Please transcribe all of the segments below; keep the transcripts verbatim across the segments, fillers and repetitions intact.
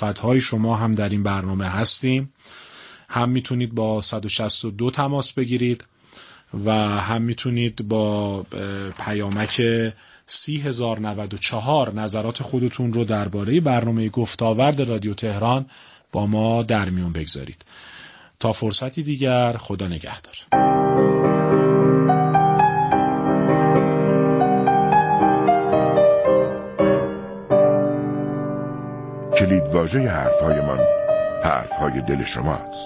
صفت‌های شما هم در این برنامه هستیم. هم میتونید با صد و شصت و دو تماس بگیرید و هم میتونید با پیامک سی هزار و نود و چهار نظرات خودتون رو درباره برنامه گفت‌آورد رادیو تهران با ما در میون بگذارید. تا فرصتی دیگر، خدا نگهدار. کلیدواژه حرف‌هایمان حرف‌های دل شماست.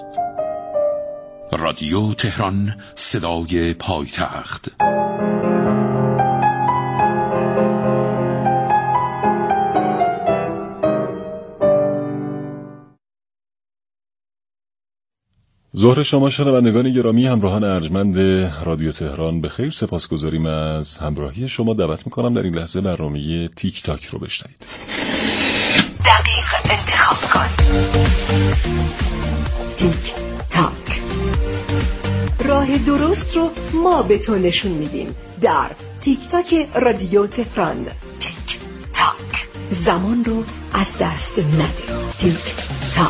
رادیو تهران، صدای پایتخت. ظهر شما شنوندگان گرامی، همراهان ارجمند رادیو تهران به خیر. سپاسگزاریم از همراهی شما. دعوت میکنم در این لحظه برنامه تیک تاک رو بشنوید. دقیق انتخاب کن. تیک تاک، راه درست رو ما به تو نشون میدیم در تیک تاک رادیو تهران. تیک تاک، زمان رو از دست نده. تیک تاک.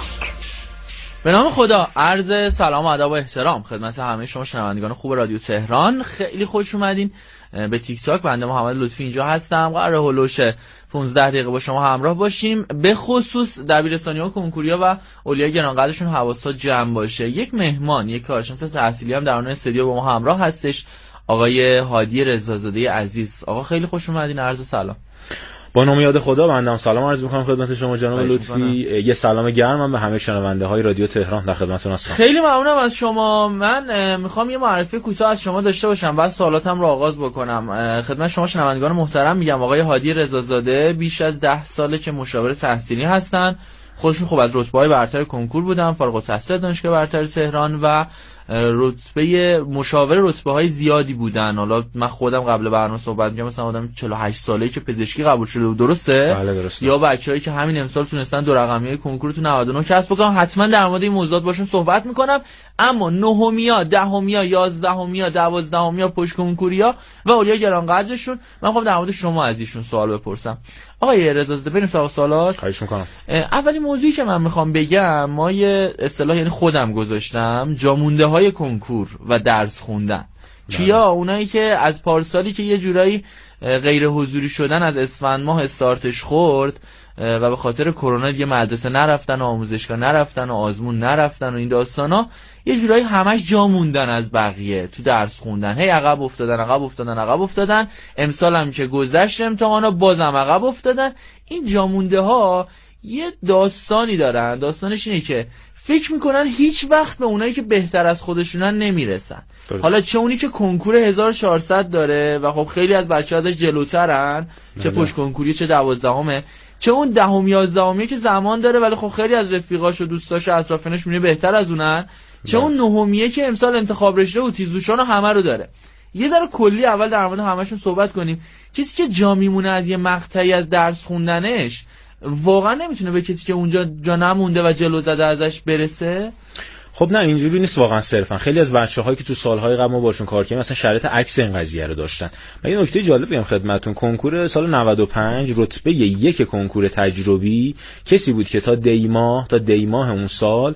به نام خدا، عرض سلام و ادب و احترام خدمت همه شما شنوندگان خوب رادیو تهران. خیلی خوش اومدین به تیک تاک. بنده محمد لطفی اینجا هستم. قراره هولوش پانزده دقیقه با شما همراه باشیم. به خصوص دبیرستانی‌ها، کنکوریا و اولیای گرانقدرشون حواسا جمع باشه. یک مهمان، یک کارشناس تحصیلی هم در اون استودیو با ما همراه هستش، آقای هادی رضازاده عزیز. آقا خیلی خوش اومدین. عرض سلام. با نام یاد خدا بنده سلام عرض می‌کنم خدمت شما جناب لطفی. یه سلام گرمم به همه شنونده های رادیو تهران در خدمتتون هستم. خیلی ممنونم از شما. من میخوام یه معرفی کوتاه از شما داشته باشم، بعد سوالاتم رو آغاز بکنم. خدمت شما شنوندگان محترم میگم آقای هادی رضازاده بیش از ده ساله که مشاور تحصیلی هستن. خودشون خب از رتبه‌های برتر کنکور بودن، فارغ التحصیل دانشگاه برتر تهران و رتبه مشاور رتبه‌های زیادی بودن. حالا من خودم قبل برنامه صحبت می‌کردم، مثلا آدم چهل و هشت ساله‌ای که پزشکی قبول شده بود، درسته؟ بله درسته. یا بچه‌هایی که همین امسال تونستن دو رقمی کنکور تو نود و نه کسب بکنن. حتما در مورد این موضوعات باشون صحبت می‌کنم. اما نهمیا، دهمیا، یازدهمیا، دوازدهمیا پشت کنکوریا و اولیا گرانقدرشون، من خب در مورد شما از ایشون سوال بپرسم. آقای رضازاده بریم سراغ سوالات. خواهش می‌کنم. اولی موضوعی که من می‌خوام بگم، ما یه اصطلاح یعنی خودم گذاشتم، جامونده های کنکور و درس خوندن. کیا؟ اونایی که از پارسالی که یه جورایی غیر حضوری شدن، از اسفند ماه استارتش خورد و به خاطر کرونا دیگه مدرسه نرفتن و آموزشگاه نرفتن و آزمون نرفتن و این داستانا، یه جورایی همش جا موندن از بقیه تو درس خوندن. هی عقب افتادن عقب افتادن عقب افتادن. امسال هم که گذشت امتحانا بازم عقب افتادن. این جا مونده ها یه داستانی دارن. داستانش اینه که فکر میکنن هیچ وقت به اونایی که بهتر از خودشونن نمیرسن. درست. حالا چه اونی که کنکور هزار و چهارصد داره و خب خیلی از بچه‌ها ازش جلوترن، چه پشت کنکوری چه دوازدهمه، چه اون دهم یازدهمیه که زمان داره ولی خب خیلی از رفیقاش و دوستاش و اطرافیانش میبینه بهتر از اونن، چه اون نهمیه که امسال انتخاب رشته و تیزهوشان همه رو داره. یه ذره کلی اول در مورد همشون صحبت کنیم. کسی که جا میمونه از یه مقطعی از درس خوندنش، واقعا نمیتونه به کسی که اونجا جا نمونده و جلو زده ازش برسه؟ خب نه، اینجوری نیست واقعا. صرفا خیلی از بچه‌هایی که تو سال‌های قبل ما باشون کار کردیم مثلا شرایط عکس این قضیه رو داشتن. من یه نکته جالب بگم خدمتتون. کنکور سال نود و پنج رتبه یک کنکور تجربی کسی بود که تا دیماه تا دیماه اون سال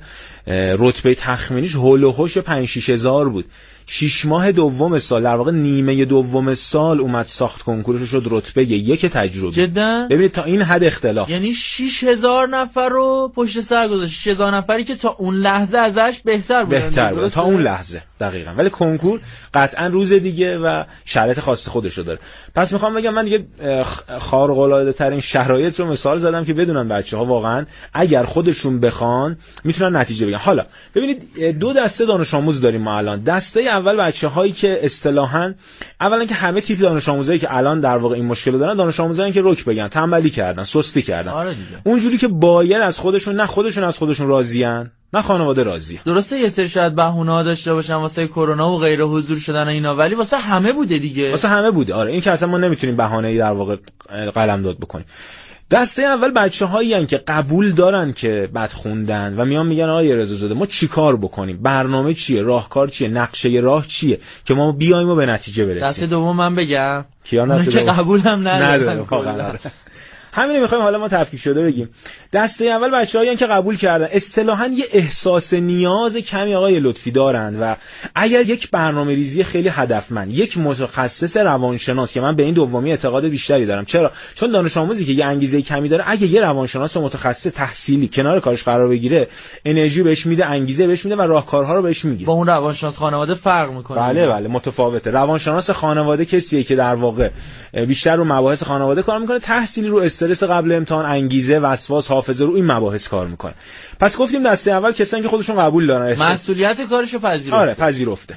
رتبه تخمینیش هول و هوش پنج شش هزار بود. شش ماه دوم سال، در واقع نیمه دوم سال، اومد ساخت کنکورش شد رتبه یک تجربی. جدا؟ ببینید تا این حد اختلاف. یعنی شش هزار نفر رو پشت سر گذاشت. شش هزار نفری که تا اون لحظه ازش بهتر بودن. بهتر بود تا اون لحظه دقیقاً. ولی کنکور قطعاً روز دیگه و شرایط خاص خودش رو داره. پس میخوام بگم من دیگه خارق العاده ترین شرایط رو مثال زدم که بدونن بچه‌ها واقعاً اگر خودشون بخوان میتونن نتیجه بگیرن. حالا ببینید دو دسته دانش آموز داریم ما الان. دسته اول بچه‌هایی که اصطلاحاً اولا که همه تیپ دانش آموزایی که الان در واقع این مشکل رو دارن، دانش آموزایی که رک بگن، تنبلی کردن، سستی کردن. آره دیگه. اونجوری که باید از خودشون، نه خودشون از خودشون راضیان، نه خانواده راضیه. درسته یه سری شاید بهونه‌ها داشته باشن واسه کرونا و غیر حضور شدن اینا، ولی واسه همه بوده دیگه. واسه همه بوده. آره این که اصلا ما نمیتونیم بهانه‌ای در واقع قلمداد بکنیم. دسته اول بچه‌هایی ان که قبول دارن که بد خوندن و میان میگن آقای رضازاده ما چیکار بکنیم؟ برنامه چیه؟ راهکار چیه؟ نقشه راه چیه که ما بیایم و به نتیجه برسیم؟ دسته دوم من بگم کیان دسته دوم که قبول هم ندارن. واقعا. همین میخوایم حالا ما تفکیک شده بگیم. دسته اول بچه‌هایی که قبول کردن اصطلاحاً یه احساس نیاز کمی آقای لطفی دارن و اگر یک برنامه‌ریزی خیلی هدفمند، یک متخصص روانشناس که من به این دومی اعتقاد بیشتری دارم. چرا؟ چون دانش آموزی که یه انگیزه کمی داره اگه یه روانشناس متخصص تحصیلی کنار کارش قرار بگیره، انرژی بهش میده، انگیزه بهش میده و راهکارها رو بهش میگه. با اون روانشناس خانواده فرق میکنه. بله بله متفاوته. روانشناس خانواده کسیه که در واقع بیشتر رو مباحث خانواده کار میکنه، تحصیلی رو استرس قبل امتحان، انگیزه، وسواس، حافظه رو این مباحث کار میکنه. پس گفتیم دسته اول کسانی که خودشون قبول دارن، مسئولیت کارشو پذیرفته. آره پذیرفته.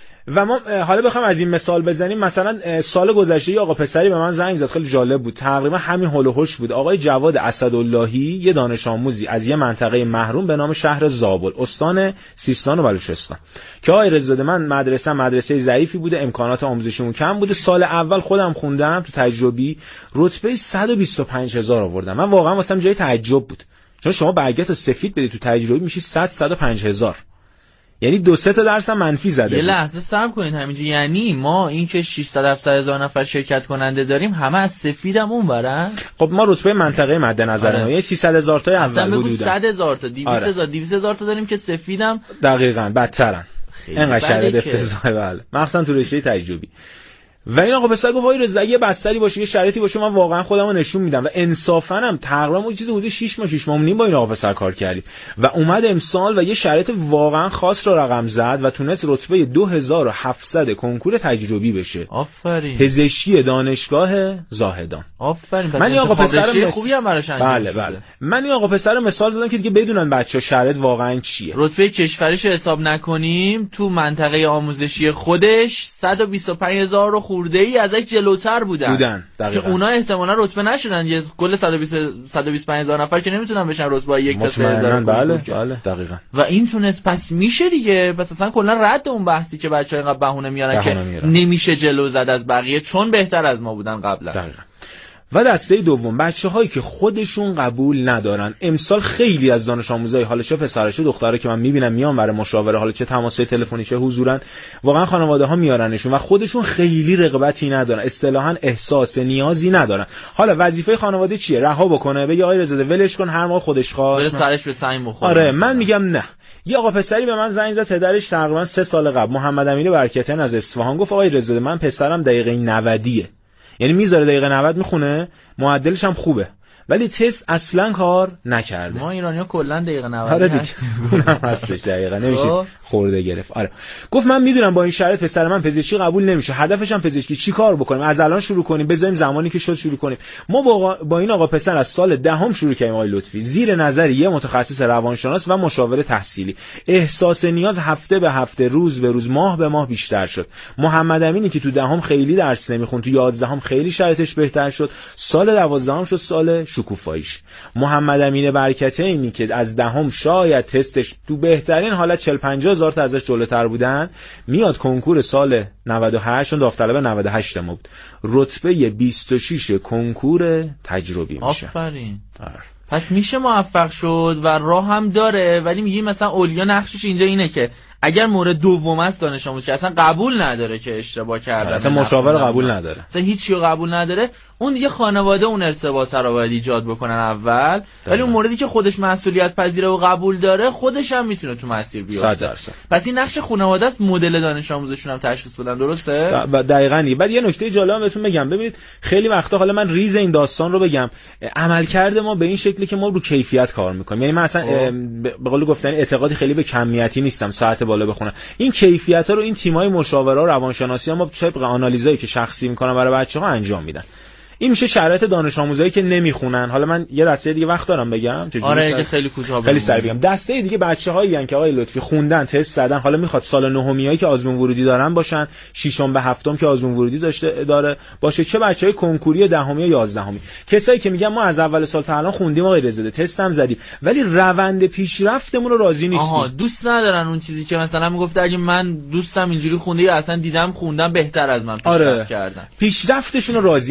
و ما حالا بخوام از این مثال بزنیم، مثلا سال گذشته آقا پسری به من زنگ زد، خیلی جالب بود، تقریبا همین هول و هوش بود. آقای جواد اسداللهی یه دانش آموزی از یه منطقه محروم به نام شهر زابل استان سیستان و بلوچستان که آقای رضا من مدرسه مدرسه ضعیفی بوده، امکانات آموزشیمون کم بوده. سال اول خودم خوندم تو تجربی، رتبه صد و بیست و پنج هزار آوردم. من واقعا واسم جای تعجب بود، چون شما برگشت سفید بدی تو تجربی میشی صد صد و پنج هزار، یعنی دو سه تا درس هم منفی زده. یه لحظه صبر کنین همینجا، یعنی ما این که ششصد هفتصد هزار نفر شرکت کننده داریم همه از سفیدم اونورن. خب ما رتبه منطقه مد نظر ما، یعنی سیصد هزار تا اول بودن، صد هزار تا دویست هزار دویست هزار تا داریم که سفیدم. دقیقاً بدترن، اینقدر شرایط افتضاحه. بله مخصوصا تو رشته تجربی. و این آقا پسر گفت وای رضا اگه بستری باشه یه شرایطی باشه من واقعا خودمو نشون میدم. و انصافا هم تقریبا یه چیزی حدود شش ماه شش ماه و نیم با این آقا پسر کار کردیم و اومد امسال و یه شرایط واقعا خاص رو رقم زد و تونست رتبه دو هزار و هفتصد کنکور تجربی بشه. آفرین. پزشکی دانشگاه زاهدان. آفرین. من این آقا پسر مس... خوبی هم براش انجام بله شده. بله. من این آقا پسر مثال زدم که دیگه بدونن بچه‌ها شرایط واقعا چیه. رتبه کشوریش حساب نکنیم تو منطقه آموزشی خودش صد و بیست و پنج هزار خورده‌ای ازش جلوتر بودن بودن که اونا احتمالاً رتبه نشدن. یه کل صد و بیست صد و بیست و پنج هزار نفر که نمیتونن بشن رتبه یک تا سه هزار. بله بله دقیقاً. و این تونست پس میشه دیگه. پس اصلا کلا رد اون بحثی که بچه‌ها اینقدر بهونه میارن که میارن. نمیشه جلو زد از بقیه چون بهتر از ما بودن قبلا. دقیقاً. و دسته دوم بچه‌هایی که خودشون قبول ندارن. امسال خیلی از دانش آموزای حالا چه پسرش و دختره که من میبینم میان برای مشاوره، حالا چه تماسای تلفنی چه حضورن، واقعا خانواده ها میارنشون و خودشون خیلی رغبتی ندارن، اصطلاحاً احساس نیازی ندارن. حالا وظیفه خانواده چیه؟ رها بکنه، بگه آقای رضا ولش کن، هر ما خودش خواست بره سرش به سنگ بخوره. آره من میگم نه. یه آقا پسری به من زنگ زد، پدرش تقریبا سه سال قبل، محمد امین برکتن از اصفهان، گفت آقای رضا من پسرم دقیقه نودیه، یعنی میذاره دقیقه نود میخونه، معدلش هم خوبه، ولی تست اصلا کار نکرده. ما ایرانی‌ها کلا دقیقه نود آره دیگه اونم هستش دقیقه نمیشه خورده گرفت. آره گفت من میدونم با این شرایط پسر من پزشکی قبول نمیشه، هدفش هم پزشکی، چی کار بکنیم؟ از الان شروع کنیم، بذاریم زمانی که شد شروع کنیم. ما با, با این آقا پسر از سال دهم شروع کردیم آقای لطفی، زیر نظر یه متخصص روانشناس و مشاور تحصیلی. احساس نیاز هفته به هفته، روز به روز، ماه به ماه بیشتر شد. محمد امینی که تو دهم خیلی درس نمیخوند، تو یازدهم خیلی شرایطش بهتر شد، سال دوازدهم شد سال شکوفاییش. محمد امین برکتینی که از دهم شاید تستش تو بهترین حالت چهل پنجاه هزار تا ازش جلوتر بودن، میاد کنکور سال نود و هشت، داوطلب نود و هشت ما بود، رتبه بیست و شش کنکور تجربی میشه. آفرین. پس میشه موفق شد و راه هم داره. ولی میگی مثلا اولیا نقشش اینجا اینه که اگر مورد دوم است دانش آموز که اصلا قبول نداره که اشتباه کرده، اصلا مشاور قبول نداره، اصلا هیچی رو قبول نداره، اون دیگه خانواده اون ارتباط رو باید ایجاد بکنن اول. ولی اون موردی که خودش مسئولیت پذیره و قبول داره، خودش هم میتونه تو مسیر بیفته. پس این نقش خانواده است، مدل دانش آموزشون هم تشخیص بدن. درسته؟ دقیقاً. بعد یه نکته جالب بهتون بگم، ببینید خیلی وقتا حالا من ریز این داستان رو بگم، عملکرد ما به این شکلی که ما رو کیفیت کار میکنیم. یعنی من اصلا به قول گفتن اعتقادی خیلی به کمیتی نیستم، ساعت بالا بخونم. این کیفیت‌ها رو این تیم‌های مشاوره و روانشناسی ها ما طبق آنالیزایی که شخصی میکنن برای بچه‌ها انجام میدن. این میشه شرایط دانش آموزایی که نمیخونن. حالا من یه دسته دیگه وقت دارم بگم چجوری؟ آره شاید... خیلی کوتاه خیلی سریع بگم. دسته دیگه بچه‌هایی ان که آقای لطفی خوندن، تست زدن، حالا میخواد سال نهمیایی که آزمون ورودی دارن باشن، ششم به هفتم که آزمون ورودی داشته داره باشه، چه بچهای کنکوری دهمی یا یازدهمی. کسایی که میگن ما از اول سال تا الان خوندیم آقای رضا، تست هم زدیم، ولی روند پیشرفتمون رو راضی نیستیم. آها دوست ندارن اون چیزی که مثلا میگفت اگه من دوستم اینجوری خونده یا اصلا دیدم خوندم بهتر از من پیشرفت آره. کردن. پیشرفتشون رو راضی نیستن.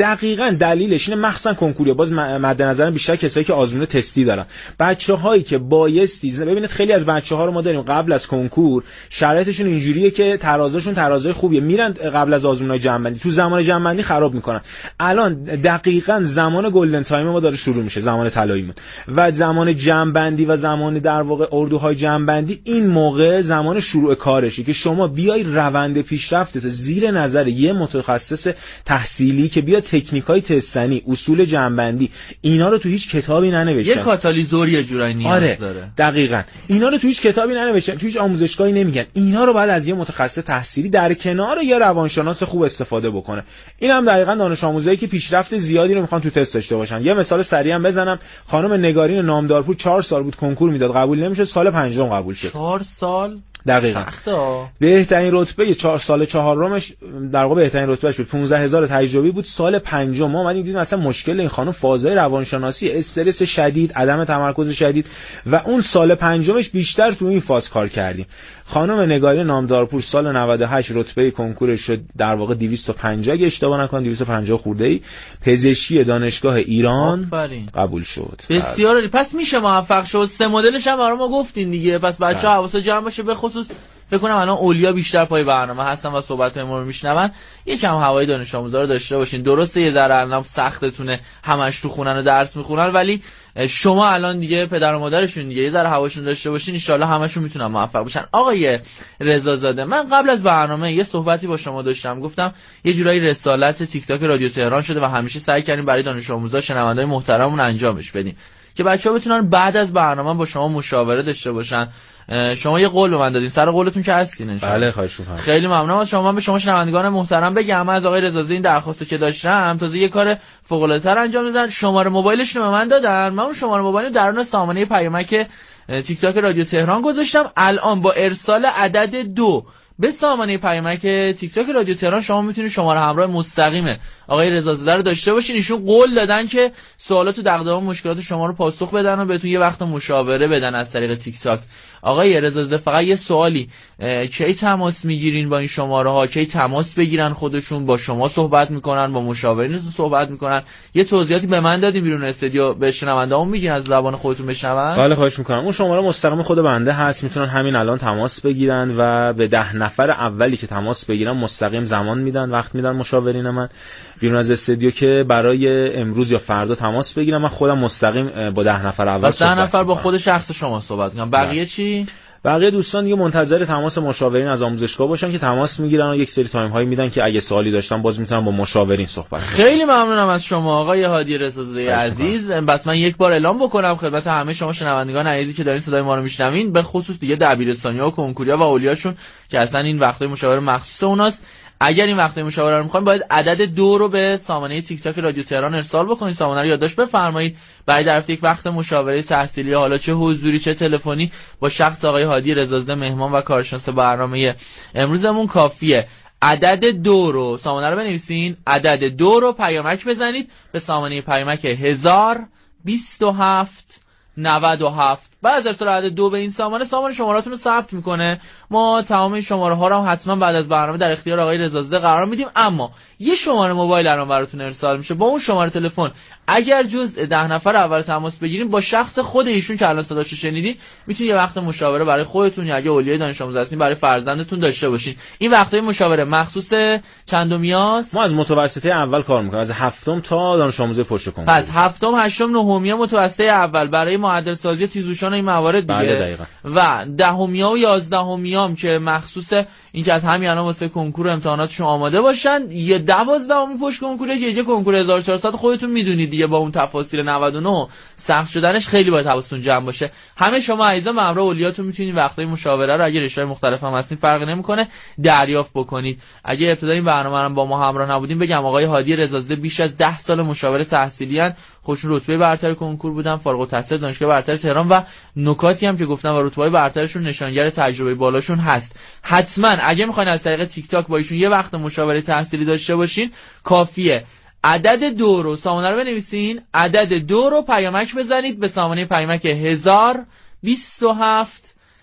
دقیقاً دلیلش اینه، مخصوصا کنکور باز مد نظر بیشتر کسایی که آزمون تستی دارن، بچه‌هایی که بایستی ببینید خیلی از بچه‌ها رو ما داریم قبل از کنکور شرایطشون اینجوریه که ترازشون ترازای خوبیه، میرن قبل از آزمونای جنبندی تو زمان جنبندی خراب میکنن. الان دقیقاً زمان گلدن تایم ما داره شروع میشه، زمان طلاییمون، و زمان جنبندی و زمان در واقع اردوهای جنبندی این موقع زمان شروع کارشه که شما بیای روند پیشرفتت زیر نظر یه متخصص تحصیلی که بیا تکنیکای تستنی، اصول جنبندی، اینا رو تو هیچ کتابی ننوشتن. یه کاتالیزور یه جورایی نیاز آره داره. دقیقاً اینا رو تو هیچ کتابی ننوشتن، تو هیچ آموزشگاهی نمیگن. اینا رو باید از یه متخصص تحصیلی در کنار یه روانشناس خوب استفاده بکنه. این هم دقیقاً دانش آموزایی که پیشرفت زیادی رو میخوان تو تست داشته باشن. یه مثال سریع هم بزنم، خانم نگارین نامدارپور چهار سال بود کنکور میداد، قبول نمیشد، سال پنجم قبول شد. چهار سال دقیقاً سخته. بهترین رتبه چهار سال چهارمش در واقع بهترین رتبهش بود، پانزده هزار تجربی بود. سال پنجم ما اومدیم دیدیم اصلا مشکل این خانم فازهای روانشناسی، استرس شدید، عدم تمرکز شدید، و اون سال پنجمش بیشتر تو این فاز کار کردیم. خانم نگارین نامدارپور سال نود و هشت رتبه کنکورش شد در واقع دویست و پنجاه اگه اشتباه نکنم، دویست و پنجاه خورده‌ای، پزشکی دانشگاه ایران آفرین. قبول شد. بسیار عالی. پس میشه موفق شد. سه مدلش هم برای ما گفتین دیگه، پس بچه‌ها حواسا جمع باشه. به خصوص فکر کنم الان اولیا بیشتر پای برنامه هستن و صحبت‌های ما رو میشنون. یکم هوای دانش آموزا رو داشته باشین. درسته یه ذره الان سختتونه، همش تو خونن و درس میخونن، ولی شما الان دیگه پدر و مادرشون دیگه یه ذره هواشون داشته باشین، ان شاءالله همشون میتونن موفق بشن. آقای رضازاده، من قبل از برنامه یه صحبتی با شما داشتم، گفتم یه جورایی رسالت تیک تاک رادیو تهران شده و همیشه سعی کردیم برای دانش آموزا شنوندای محترممون انجامش بدیم که بچه‌ها بتونن بعد از برنامه با شما مشاوره داشته باشن. شما یه قول به من دادین، سر قولتون که هستین ان شاءالله. بله خواهش می‌کنم. خیلی ممنونم از شما. من به شما شنوندگان محترم بگم، من از آقای رضازاده این درخواستو که داشتم، تازه یه کار فوق‌العاده‌تر انجام دادن. شماره موبایلشون رو به من دادن، من اون شماره موبایل درون سامانه پیامک تیک تاک رادیو تهران گذاشتم. الان با ارسال عدد دو به سامانه پیامک تیک تاک رادیو تهران شما میتونید شماره همراه مستقیم آقای رضازاده رو داشته باشین. ایشون قول دادن که سوالات و دغدغه و مشکلات شما رو پاسخ بدن و بهتون یه وقت مشاوره بدن از طریق تیک تاک. آقای رضازاده فقط یه سوالی، کی تماس میگیرین با این شماره ها؟ کی تماس بگیرن خودشون با شما صحبت میکنن، با مشاورینتون صحبت میکنن؟ یه توضیحاتی به من دادین بیرون استودیو، به شنوندهامون میگین از زبان خودتون بشنون؟ بله خواهش میکنم. اون شماره مستقیم خود بنده هست، میتونن همین الان تماس بگیرن و به ده نفر اولی که تماس بگیرن مستقیم زمان میدن، وقت میدن مشاورین من بیرون از استودیو که برای امروز یا فردا تماس بگیرن. من خودم مستقیم با ده نفر اول صحبت ده نفر با خود شخص شما صحبت میکنم. بقیه چی؟ بقیه دوستان دیگه منتظر تماس مشاورین از آموزشگاه باشن که تماس میگیرن و یک سری تایم هایی میدن که اگه سوالی داشتن باز میتونن با مشاورین صحبت کنن. خیلی ممنونم از شما آقای هادی رضازاده عزیز. بس من یک بار اعلام بکنم خدمت همه شما شنوندگان عزیزی که دارین صدای ما رو میشنوین، به خصوص دیگه دبیرستانی‌ها و کنکوریا و اولیاشون که اصلا این وقتای مشاوره مخصوص اوناست. اگر این وقتای مشاوره رو میخواین باید عدد دو رو به سامانه تیک تاک رادیو تهران ارسال بکنید. سامانه رو یادداشت بفرمایید. بعد در یک وقت مشاوره تحصیلی، حالا چه حضوری چه تلفنی، با شخص آقای هادی رضازاده مهمان و کارشناس برنامه امروزمون کافیه. عدد دو رو سامانه رو بنویسین، عدد دو رو پیامک بزنید به سامانه پیامک هزار بیست و هفت نود و هفت. بعد از ارسال عدد دو به این سامانه، سامانه شماره‌تون رو ثبت میکنه. ما تمام این شماره ها رو هم حتما بعد از برنامه در اختیار آقای رضازاده قرار میدیم. اما یه شماره موبایل الان براتون ارسال میشه، با اون شماره تلفن اگر جز ده نفر اول تماس بگیریم با شخص خود ایشون که الان صداشو شنیدین، میتونید یه وقت مشاوره برای خودتون یا اگه اولیای دانش آموز هستین برای فرزندتون داشته باشین. این وقتای مشاوره مخصوص چندمیاست؟ ما از متوسطه اول کار میکنیم، از هفتم تا دانش آموز پشت کنکور. پس هفتم، هشتم، نهمی متوسطه اول برای معدل سازی تیزهوشان این موارد دیگه. بله دقیقاً. و دهمی و یازدهمی هم که مخصوص این که از همین الان واسه کنکور و امتحاناتشون آماده باشن. یه دوازدهمی پشت کنکوره که یه کنکور هزار و چهارصد خودتون میدونید دیگه، با اون تفاصیل نود و نه سخت شدنش خیلی باید حواستون جمع باشه. همه شما عزیزان به همراه اولیاتون میتونید وقتای مشاوره رو اگه رشته‌های مختلف هم هستین فرقی نمیکنه دریافت بکنید. اگه ابتدای این برنامه رو با ما همراه نبودین بگم آقای هادی رضازاده بیش از ده سال مشاوره تحصیلی ان، خودشون رتبه برتر کنکور بودن، فارغ التحصیل دانشگاه برتر تهران و نکاتی هم که گفتم و رتبه‌های برترشون نشانگر تجربه بالاشون هست. حتما اگه میخواین از طریق تیک تاک با ایشون یه وقت مشاوره تحصیلی داشته باشین کافیه عدد دو رو سامانه رو بنویسین، عدد دو رو پیامک بزنید به سامانه پیامک هزار بیست و هفت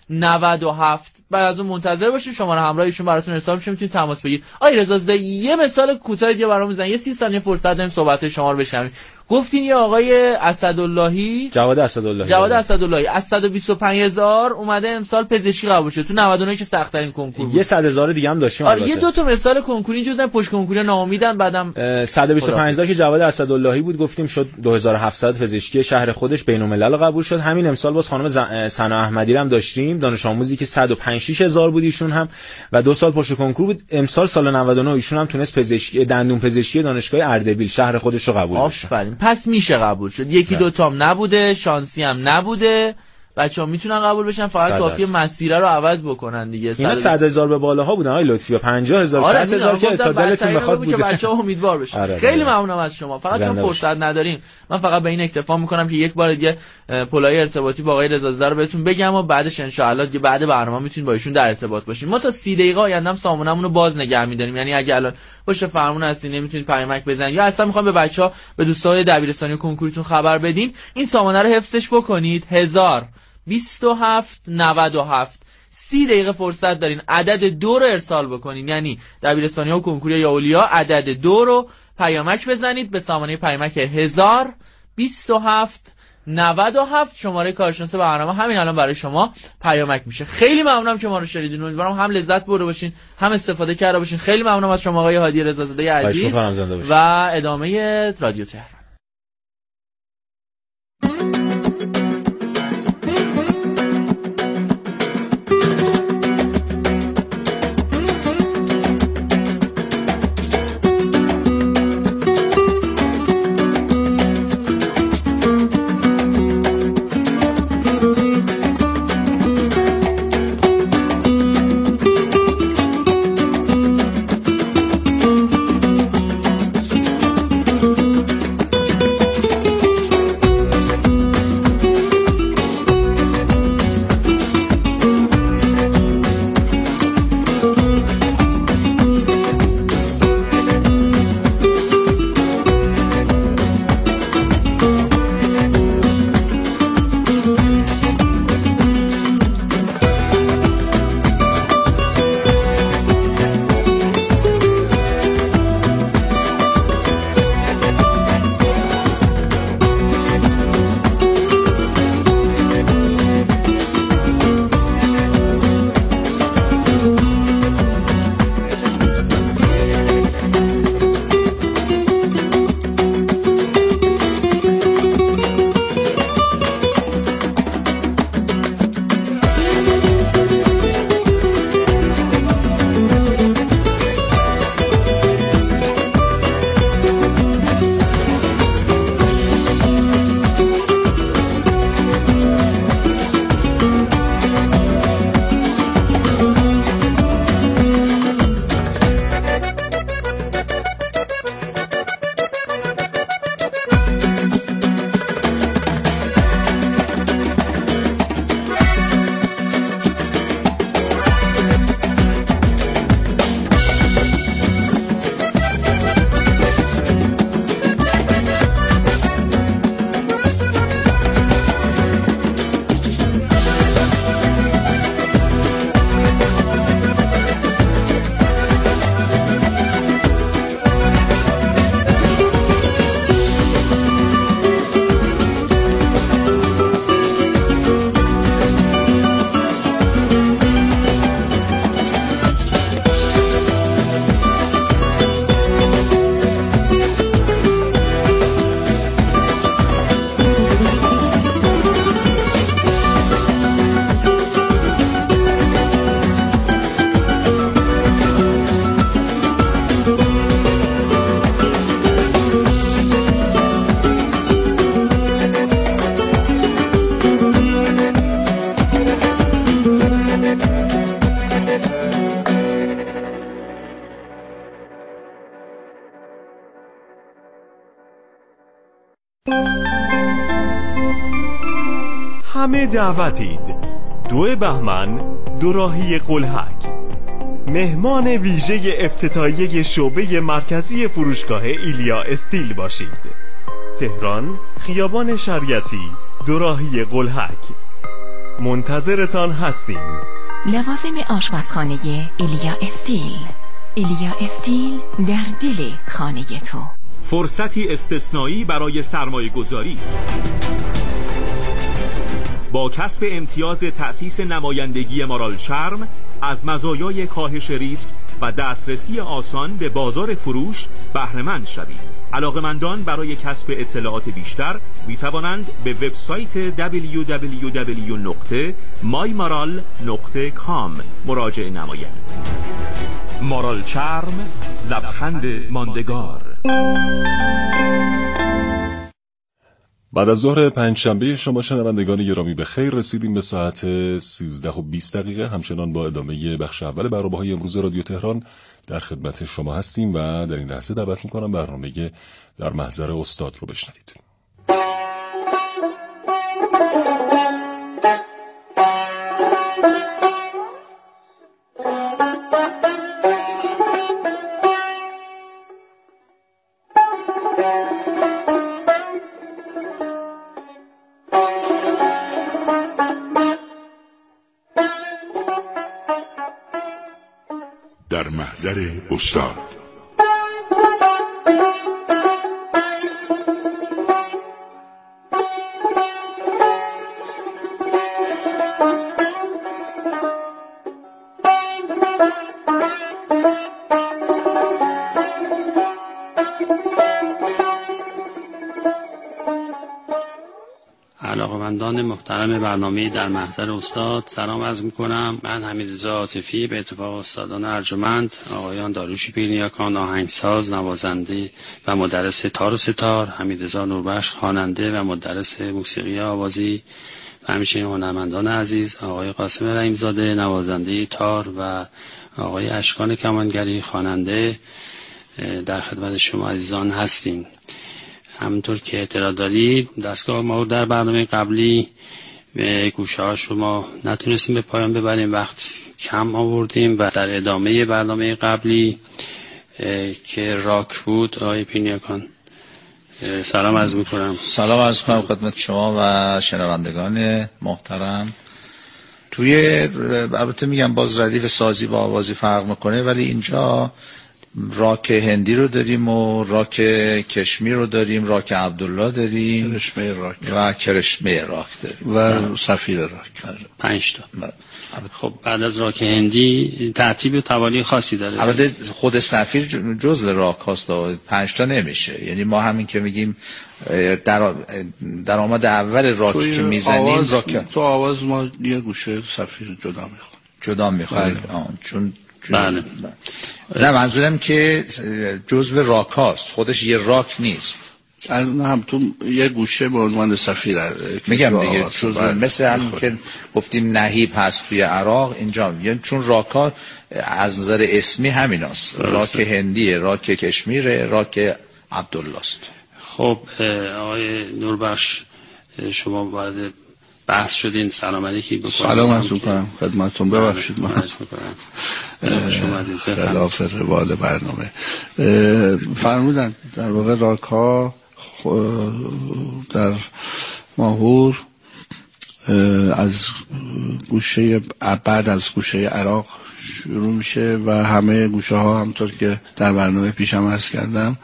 نود و هفت. بعد از اون منتظر باشین، شماره همراه ایشون براتون ارسال میشه، میتونید تماس بگیرید. آقای رضا یه مثال کوتاه دیگه برام بزنید، یه سی ثانیه فرصت داریم صحبت شما رو بشنویم. گفتین یه آقای اسداللهی، جواد اسداللهی جواد اسداللهی از صد و بیست و پنج هزار اومده امسال پزشکی قبول شد تو نود و نه که سخت ترین کنکور بود. یه صد هزار دیگه هم داشتیم. آره یه دو تا مثال کنکوری جزن پشت کنکوری ناامیدن. بعدم صد و بیست و پنج هزار که جواد اسداللهی بود گفتیم شد دو هزار و هفتصد پزشکی شهر خودش بین الملل قبول شد. همین امسال باز خانم سنا احمدی رو هم داشتیم، دانش آموزی که صد و پنج شش هزار بود ایشون هم و دو سال پشت کنکور بود. امسال سال نود و نه ایشون هم تونست پزشکی دندون پزشکی دانشگاه اردبیل شهر خودش رو قبول بشه. آفرین. پس میشه قبول شد. یکی دو تام نبوده، شانسی هم نبوده. بچه‌ها میتونن قبول بشن، فقط کافیه مسیره رو عوض بکنن دیگه. اینا صد هزار به بالاها بودن آقای لطفی و پنجاه هزار آره شصت هزار که تا دلتون بخواد بود که بچه‌ها امیدوار بشن. آره خیلی ممنونم از شما. فقط چون فرصت نداریم من فقط به این اکتفا میکنم که یک بار دیگه پلای ارتباطی با آقای رضازاده رو بهتون بگم و بعدش ان شاء الله که بعد برنامه میتونید با ایشون در ارتباط باشین. ما تا سی دقیقه آینده هم سامونمون رو باز نگه می‌داریم، یعنی اگه الان پشت فرمون هستین نمیتونید پیامک بزنید یا اصلا میخوام به بچه‌ها به دوستای دبیرستانی و کنکوریتون خبر بدین، این سامانه رو حفظش بکنید. هزار بیست و هفت نود و هفت. سی دقیقه فرصت دارین عدد دو رو ارسال بکنین، یعنی دبیرستانی ها و کنکوری یا اولیا عدد دو رو پیامک بزنید به سامانه پیامک هزار بیست و هفت نود و هفت. شماره کارشناس برنامه همین الان برای شما پیامک میشه. خیلی ممنونم که ما رو شنیدین. امیدوارم هم لذت برده باشین هم استفاده کرده باشین. خیلی ممنونم از شما آقای هادی رضازاده عزیز و ادامه رادیو تهران. همه دعوتید. دو بهمن دوراهی قلهک، مهمان ویژه افتتاحیه شعبه مرکزی فروشگاه ایلیا استیل باشید. تهران، خیابان شریعتی، دوراهی قلهک. منتظرتان هستیم. لوازم آشپزخانه ایلیا استیل. ایلیا استیل در دل خانه تو. فرصتی استثنایی برای سرمایه گذاری. با کسب امتیاز تأسیس نمایندگی مارال چرم از مزایای کاهش ریسک و دسترسی آسان به بازار فروش بهره‌مند شوید. علاقه‌مندان برای کسب اطلاعات بیشتر می توانند به وبسایت دبلیو دبلیو دبلیو دات مای مارال دات کام مراجعه نمایند. مارال چرم، لبخند ماندگار. بعد از ظهر پنجشنبه شما شنوندگان گرامی به خیر رسیدیم به ساعت سیزده و بیست دقیقه. همچنان با ادامه بخش اول برنامه‌های امروز رادیو تهران در خدمت شما هستیم و در این لحظه دعوت می‌کنم برنامه در محضر استاد رو بشنوید. در محضر استاد. علاقه‌مندان محترم برنامه در محضر استاد سلام عرض می‌کنم. من حمیدرضا عاطفی به اتفاق استادان ارجمند آقایان داریوش پیرنیاکان آهنگساز، نوازنده و مدرس تار و ستار، حمیدرضا نوربخش خواننده و مدرس موسیقی آوازی و همچنین هنرمندان عزیز آقای قاسم رحیم‌زاده نوازنده تار و آقای اشکان کمانگری خواننده در خدمت شما عزیزان هستیم. همونطور که اطلاع دارید دستگاه ما در برنامه قبلی به گوشه ها شما نتونستیم به پایان ببریم، وقت کم آوردیم و در ادامه برنامه قبلی که راک بود آقای پینیاکان سلام عرض میکنم. سلام عرض میکنم خدمت شما و شنوندگان محترم. توی البته میگم باز ردیف سازی با آوازی فرق میکنه، ولی اینجا راک هندی رو داریم و راک کشمیر رو داریم، راک عبدالله داریم، کرشمه راک و کرشمه راک داریم و سفیر راک. پنج تا. خب بعد از راک هندی ترتیب و توالی خاصی داره. البته خود سفیر جزء راک هاست، پنج تا نمیشه. یعنی ما همین که میگیم در در آمد اول راکی که میزنیم راک تو آواز ما یه گوشه سفیر جدا میخوام جدا میخوام چون بله. نه منظورم که جزء راک هاست، خودش یه راک نیست. نه هم تو یه گوشه به عنوان سفیر میگم دیگه، جزء مثل هم که گفتیم نهیب هست توی عراق اینجا، یعنی چون راک ها از نظر اسمی همیناست، راک هندیه، راک کشمیره، راک عبدالله است. خب آقای نوربخش شما بعد بحث شدین سلام علیکی بکنم. سلام عرض می‌کنم خدمتتون، ببخشید ما خلاف روال برنامه فرمودن. در واقع راک ها در ماهور از گوشه بعد از گوشه عراق شروع میشه و همه گوشه ها همطور که در برنامه پیشم عرض کردم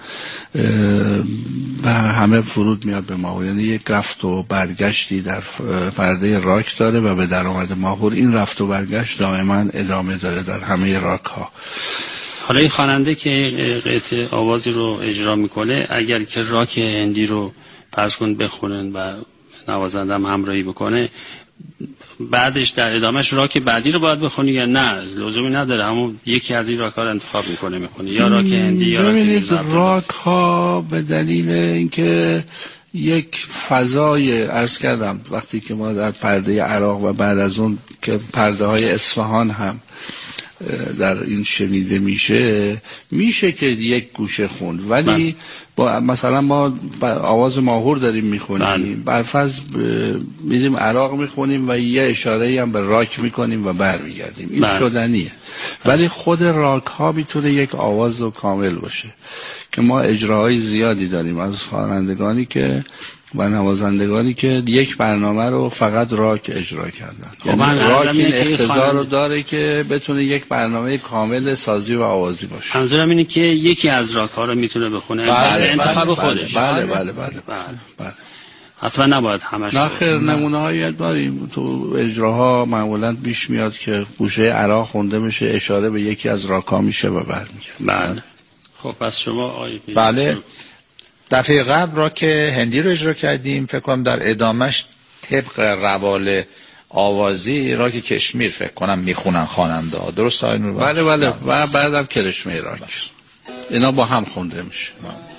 و همه فرود میاد به ماهور. یعنی یک رفت و برگشتی در پرده راک داره و به درآمد ماهور این رفت و برگشت دائما ادامه داره در همه راک ها. حالا این خواننده که قطعه آوازی رو اجرا میکنه اگر که راک هندی رو فرض کن بخونن و نوازنده هم همراهی بکنه، بعدش در ادامهش راک بعدی رو باید بخونی یا نه لزومی نداره، همون یکی از این راک ها رو انتخاب میکنه میخونی یا راک هندی یا راک ببینید راک ها به دلیل اینکه یک فضای عرض کردم وقتی که ما در پرده عراق و بعد از اون که پرده های اصفهان هم در این شنیده میشه میشه که یک گوشه خوند، ولی با مثلا ما آواز ماهور داریم میخونیم برفض میریم عراق میخونیم و یه اشاره هم به راک میکنیم و برمیگردیم، این شدنیه. ولی خود راک ها میتونه یک آواز و کامل باشه که ما اجراهای زیادی داریم از خوانندگانی که و نوازندگانی که یک برنامه رو فقط راک اجرا کردن. یعنی راک این اقتضا رو داره که بتونه یک برنامه کامل سازی و آوازی باشه. منظورم اینه که یکی از راک ها رو میتونه بخونه بله انتخاب بله خودش. بله بله بله بله, بله. حتما نباید همش. نه خیر، نمونه هایی داریم تو اجراها معمولا بیش میاد که گوشه عراق خونده میشه، اشاره به یکی از راکا میشه و برمیگرده. بله. خب پس شما آیه بله. دفعه قبل راک هندی رو اجرا کردیم، فکر کنم در ادامش طبق روال آوازی راک کشمیر فکر کنم میخونن خواننده ها. درست آقای نوربخش؟ بله بله و بعدم کرشمه راک. اینا با هم خونده میشه.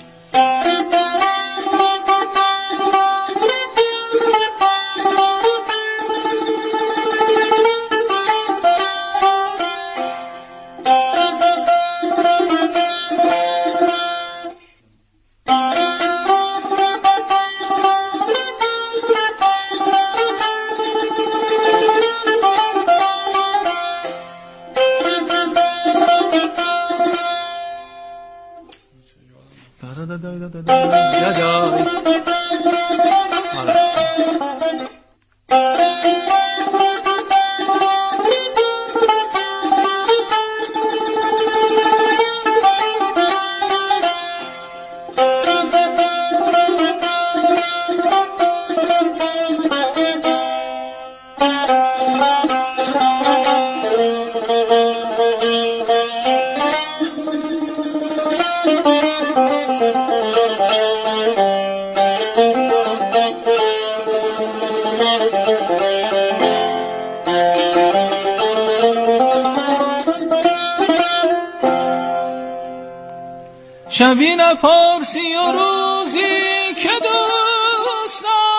شبی نپرسی و روزی که دوست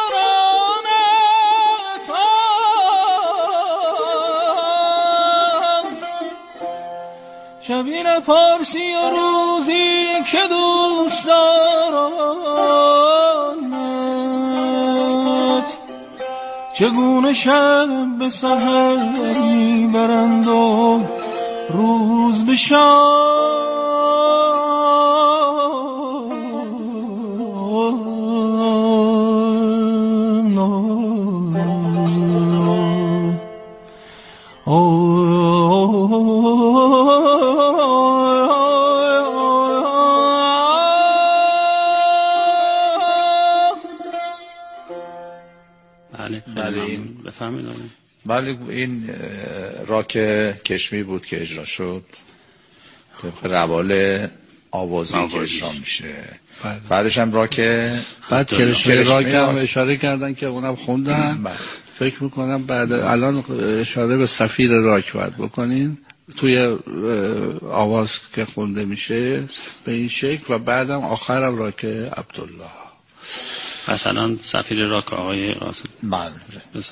دارانت شبی نپرسی و روزی که دوست دارانت چگونه شب به سحر میبرند و روز به شام بله این راک کشمی بود که اجرا شد طبق روال آوازی که اجرا میشه. بله. بعدش هم راک بعد کرشمه راک هم اشاره کردن که اونم خوندن. بله. فکر میکنم بعد الان اشاره به سفیر راک باید بکنین توی آواز که خونده میشه به این شکل و بعدم آخرم راک عبدالله. مثلا سفیر راک آقای قاسم. بله بزن.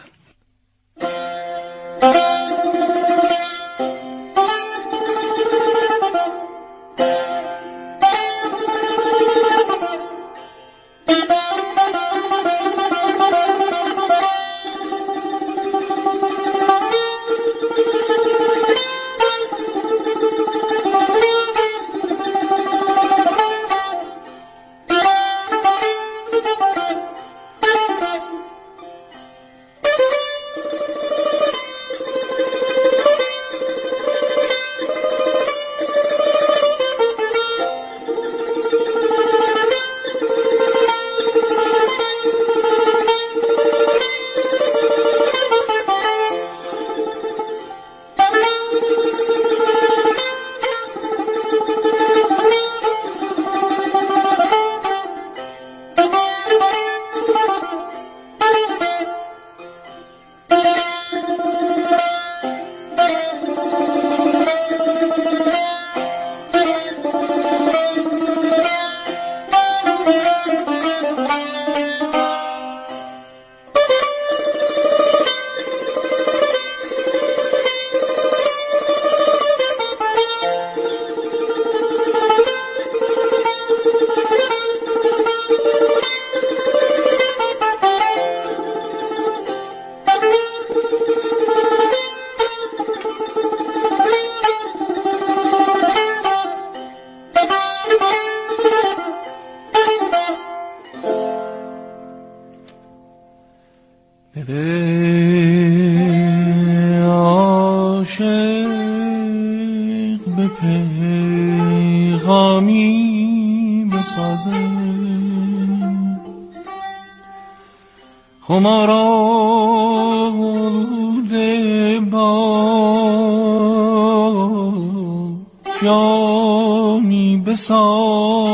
خمار آلوده با جامی بساز